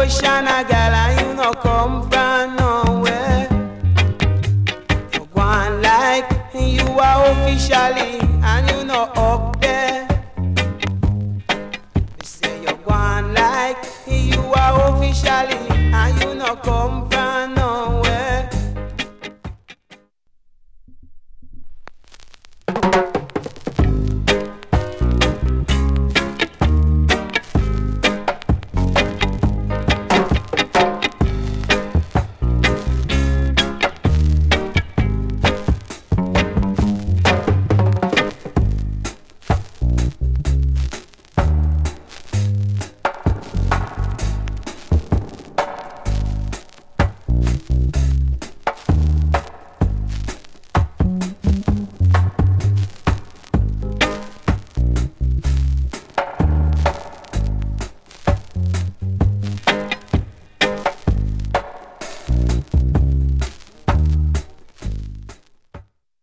ocean a gal and you no come from nowhere. You go on like you are officially and you no up there. You say you go on like you are officially and you no come